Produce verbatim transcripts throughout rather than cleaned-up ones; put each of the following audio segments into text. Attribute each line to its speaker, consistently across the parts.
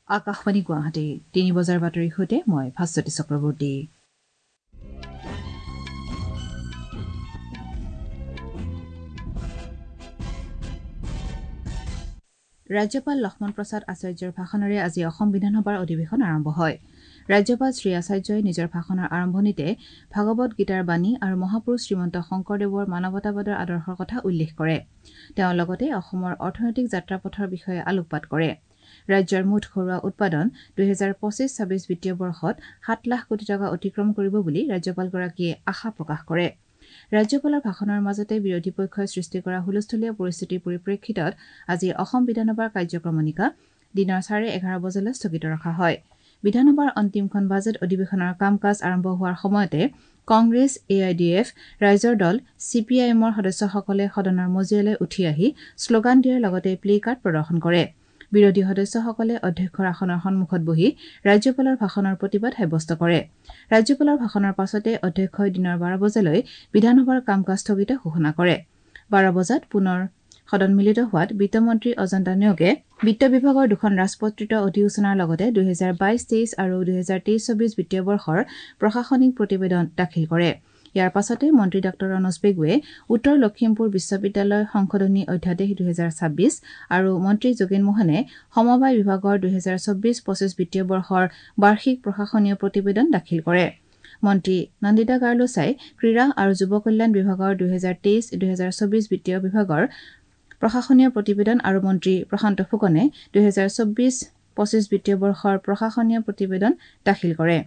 Speaker 1: আকাশবাণী গুৱাহাটী তিনি বজাৰ বাতৰিৰ সৈতে মই ভাস্বতী চক্ৰৱৰ্তী। ৰাজ্যপাল লক্ষ্মণ প্ৰসাদ আচাৰ্যৰ ভাষণেৰে আজি অসম বিধানসভাৰ অধিৱেশন আৰম্ভ হয়। ৰাজ্যপাল শ্ৰী আচাৰ্যই নিজৰ ভাষণৰ আৰম্ভণিতে ভাগৱত গীতাৰ বাণী আৰু মহাপুৰুষ শ্ৰীমন্ত শংকৰদেৱৰ মানৱতাবাদৰ আদৰ্শৰ কথা উল্লেখ কৰে। তেওঁ লগতে অসমৰ অৰ্থনৈতিক যাত্ৰাপথৰ বিষয়ে আলোকপাত কৰে। ৰাজ্যৰ মুঠ ঘৰুৱা উৎপাদন দুহেজাৰ পঁচিছ ছাব্বিছ বিত্তীয় বৰ্ষত সাত লাখ কোটি টকা অতিক্ৰম কৰিব বুলি ৰাজ্যপালগৰাকীয়ে আশা প্ৰকাশ কৰে। ৰাজ্যপালৰ ভাষণৰ মাজতে বিৰোধী পক্ষই সৃষ্টি কৰা হুলস্থূলীয়া পৰিস্থিতিৰ পৰিপ্ৰেক্ষিতত আজি অসম বিধানসভাৰ কাৰ্যক্ৰমণিকা দিনৰ চাৰে এঘাৰ বজালৈ স্থগিত ৰখা হয়। বিধানসভাৰ অন্তিমখন বাজেট অধিৱেশনৰ কাম কাজ আৰম্ভ হোৱাৰ সময়তে Congress, A I D F, ৰাইজৰ দল, চি পি আই এমৰ সদস্যসকলে সদনৰ মজিয়ালৈ উঠি আহি শ্লোগান দিয়াৰ লগতে প্লে কাৰ্ড প্ৰদৰ্শন কৰে। বিৰোধী সদস্যসকলে অধ্যক্ষৰ আসনৰ সন্মুখত বহি ৰাজ্যপালৰ ভাষণৰ প্ৰতিবাদ সাব্যস্ত কৰে। ৰাজ্যপালৰ ভাষণৰ পাছতে অধ্যক্ষই দিনৰ বাৰ বজালৈ বিধানসভাৰ কাম কাজ স্থগিত ঘোষণা কৰে। বাৰ বজাত পুনৰ সদন মিলিত হোৱাত বিত্তমন্ত্ৰী অজন্তা নেওগে বিত্ত বিভাগৰ দুখন ৰাজপত্ৰিত অধিসূচনাৰ লগতে দুহেজাৰ বাইশ তেইছ আৰু দুহেজাৰ তেইছ চৌবিছ বিত্তীয় বৰ্ষৰ প্ৰশাসনিক প্ৰতিবেদন দাখিল কৰে। ইয়াৰ পাছতে মন্ত্ৰী ডাঃ ৰণোজ পেগুৱে উত্তৰ লখিমপুৰ বিশ্ববিদ্যালয় সংশোধনী অধ্যাদেশ দুহেজাৰ ছাব্বিছ আৰু মন্ত্ৰী যোগেন মোহনে সমবায় বিভাগৰ দুহেজাৰ চৌব্বিছ পঁচিছ বিত্তীয় বৰ্ষৰ বাৰ্ষিক প্ৰশাসনীয় প্ৰতিবেদন দাখিল কৰে। মন্ত্ৰী নন্দিতা গাৰ্লোচাই ক্ৰীড়া আৰু যুৱ কল্যাণ বিভাগৰ দুহেজাৰ তেইছ দুহেজাৰ চৌব্বিছ বিত্তীয় বিভাগৰ প্ৰশাসনীয় প্ৰতিবেদন আৰু মন্ত্ৰী প্ৰশান্ত ফুকনে দুহেজাৰ চৌব্বিছ পঁচিছ বিত্তীয় বৰ্ষৰ প্ৰশাসনীয় প্ৰতিবেদন দাখিল কৰে।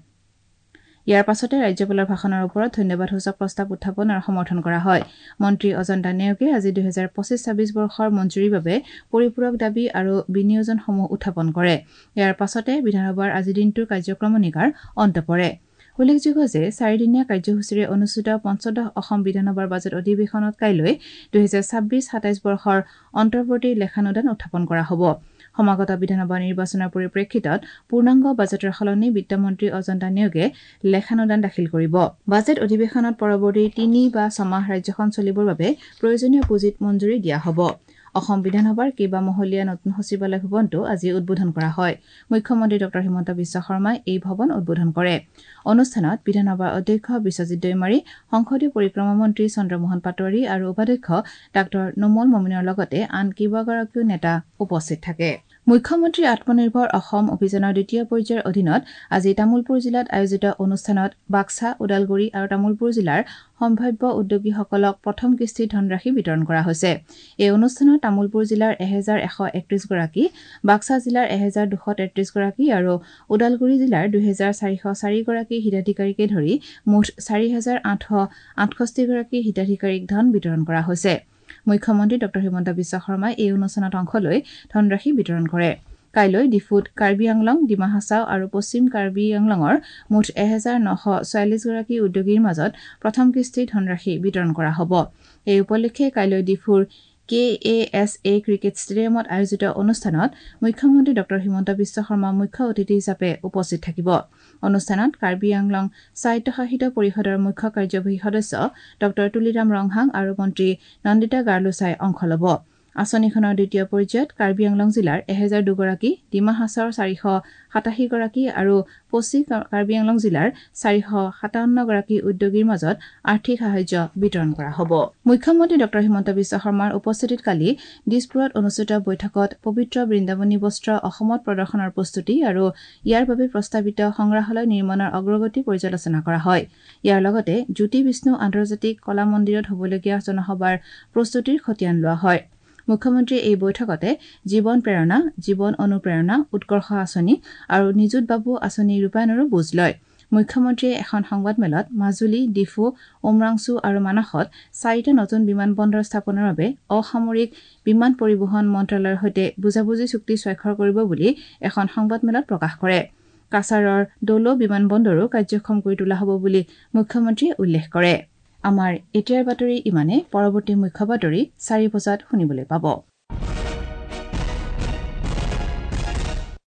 Speaker 1: ইয়াৰ পাছতে ৰাজ্যপালৰ ভাষণৰ ওপৰত ধন্যবাদসূচক প্ৰস্তাৱ উত্থাপন আৰু সমৰ্থন কৰা হয়। মন্ত্ৰী অজন্তা নেওগে আজি দুহেজাৰ পঁচিছ ছাব্বিছ বৰ্ষৰ মঞ্জুৰিৰ বাবে পৰিপূৰক দাবী আৰু বিনিয়োজনসমূহ উত্থাপন কৰে। ইয়াৰ পাছতে বিধানসভাৰ আজিৰ দিনটোৰ কাৰ্যক্ৰমণিকাৰ অন্ত পৰে। উল্লেখযোগ্য যে চাৰিদিনীয়া কাৰ্যসূচীৰে অনুষ্ঠিত পঞ্চদশ অসম বিধানসভাৰ বাজেট অধিৱেশনত কাইলৈ দুহেজাৰ ছাব্বিছ সাতাইছ বৰ্ষৰ অন্তৰ্বৰ্তী লেখানুদান উত্থাপন কৰা হ'ব। সমাগত বিধানসভা নিৰ্বাচনৰ পৰিপ্ৰেক্ষিতত পূৰ্ণাংগ বাজেটৰ সলনি বিত্তমন্ত্ৰী অজন্তা নেওগে লেখানুদান দাখিল কৰিব। বাজেট অধিৱেশনত পৰৱৰ্তী তিনি বা ছমাহ ৰাজ্যখন চলিবৰ বাবে প্ৰয়োজনীয় পুঁজিত মঞ্জুৰি দিয়া হ'ব। অসম বিধানসভাৰ কেইবামহলীয়া নতুন সচিবালয় ভৱনটো আজি উদ্বোধন কৰা হয়। মুখ্যমন্ত্ৰী ডঃ হিমন্ত বিশ্ব শৰ্মাই এই ভৱন উদ্বোধন কৰে। অনুষ্ঠানত বিধানসভাৰ অধ্যক্ষ বিশ্বজিৎ দৈমাৰী, সংসদীয় পৰিক্ৰমা মন্ত্ৰী চন্দ্ৰমোহন পাটোৱাৰী আৰু উপাধ্যক্ষ ডাঃ নোমল মমিনৰ লগতে আন কেইবাগৰাকীও নেতা উপস্থিত থাকে। মুখ্যমন্ত্ৰী আত্মনিৰ্ভৰ অসম অভিযানৰ দ্বিতীয় পৰ্যায়ৰ অধীনত আজি তামুলপুৰ জিলাত আয়োজিত অনুষ্ঠানত বাক্সা, ওদালগুৰি আৰু তামুলপুৰ জিলাৰ সম্ভাৱ্য উদ্যোগীসকলক প্ৰথম কিস্তিৰ ধনৰাশি বিতৰণ কৰা হৈছে। এই অনুষ্ঠানত তামুলপুৰ জিলাৰ এহেজাৰ এশ একত্ৰিশ গৰাকী, বাক্সা জিলাৰ এহেজাৰ দুশ তেত্ৰিশ গৰাকী আৰু ওদালগুৰি জিলাৰ দুহেজাৰ চাৰিশ চাৰি গৰাকী হিতাধিকাৰীকে ধৰি মুঠ চাৰি হাজাৰ আঠশ আঠষষ্ঠি গৰাকী হিতাধিকাৰীক ধন বিতৰণ কৰা হৈছে। মুখ্যমন্ত্ৰী ডঃ হিমন্ত বিশ্ব শৰ্মাই এই অনুষ্ঠানত অংশ লৈ ধনৰাশি বিতৰণ কৰে। কাইলৈ ডিফুত কাৰ্বি আংলং, ডিমা হাছাও আৰু পশ্চিম কাৰ্বি আংলঙৰ মুঠ এহেজাৰ নশ ছয়াল্লিছ গৰাকী উদ্যোগীৰ মাজত প্ৰথম কিস্তিৰ ধনৰাশি বিতৰণ কৰা হ'ব। এই উপলক্ষে কাইলৈ ডিফুৰ কে এ এছ এ ক্ৰিকেট ষ্টেডিয়ামত আয়োজিত অনুষ্ঠানত মুখ্যমন্ত্ৰী ডঃ হিমন্ত বিশ্ব শৰ্মা মুখ্য অতিথি হিচাপে উপস্থিত থাকিব। অনুষ্ঠানত কাৰ্বি আংলং স্বায়ত্তশাসিত পৰিষদৰ মুখ্য কাৰ্যবাহী সদস্য ডঃ তুলিৰাম ৰংহাং আৰু মন্ত্ৰী নন্দিতা গাৰ্লোচাই অংশ ল'ব। আঁচনিখনৰ দ্বিতীয় পৰ্যায়ত কাৰ্বি আংলং জিলাৰ এহেজাৰ দুগৰাকী, ডিমা হাছাওৰ চাৰিশ সাতাশী গৰাকী আৰু পশ্চিম কাৰ্বি আংলং জিলাৰ চাৰিশ সাতাৱন্ন গৰাকী উদ্যোগীৰ মাজত আৰ্থিক সাহায্য বিতৰণ কৰা হ'ব। মুখ্যমন্ত্ৰী ডঃ হিমন্ত বিশ্ব শৰ্মাৰ উপস্থিতিত কালি দিছপুৰত অনুষ্ঠিত বৈঠকত পবিত্ৰ বৃন্দাবনী বস্ত্ৰ অসমত প্ৰদৰ্শনৰ প্ৰস্তুতি আৰু ইয়াৰ বাবে প্ৰস্তাৱিত সংগ্ৰহালয় নিৰ্মাণৰ অগ্ৰগতি পৰ্যালোচনা কৰা হয়। ইয়াৰ লগতে জ্যোতি বিষ্ণু আন্তৰ্জাতিক কলা মন্দিৰত হ'বলগীয়া জনসভাৰ প্ৰস্তুতিৰ খতিয়ান লোৱা হয়। মুখ্যমন্ত্ৰীয়ে এই বৈঠকতে জীৱন প্ৰেৰণা, জীৱন অনুপ্ৰেৰণা, উৎকৰ্ষ আঁচনি আৰু নিযুত বাবু আঁচনি ৰূপায়ণৰো বুজ লয়। মুখ্যমন্ত্ৰীয়ে এখন সংবাদমেলত মাজুলী, ডিফু, উমৰাংচু আৰু মানসত চাৰিটা নতুন বিমানবন্দৰ স্থাপনৰ বাবে অসামৰিক বিমান পৰিবহণ মন্ত্ৰালয়ৰ সৈতে বুজাবুজি চুক্তি স্বাক্ষৰ কৰিব বুলি এখন সংবাদমেলত প্ৰকাশ কৰে। কাছাৰৰ দৌলো বিমানবন্দৰো কাৰ্যক্ষম কৰি তোলা হ'ব বুলি মুখ্যমন্ত্ৰীয়ে উল্লেখ কৰে। আমাৰ এতিয়াৰ বাতৰি ইমানে। পৰৱৰ্তী মুখ্য বাতৰি চাৰি বজাত শুনিবলৈ পাব।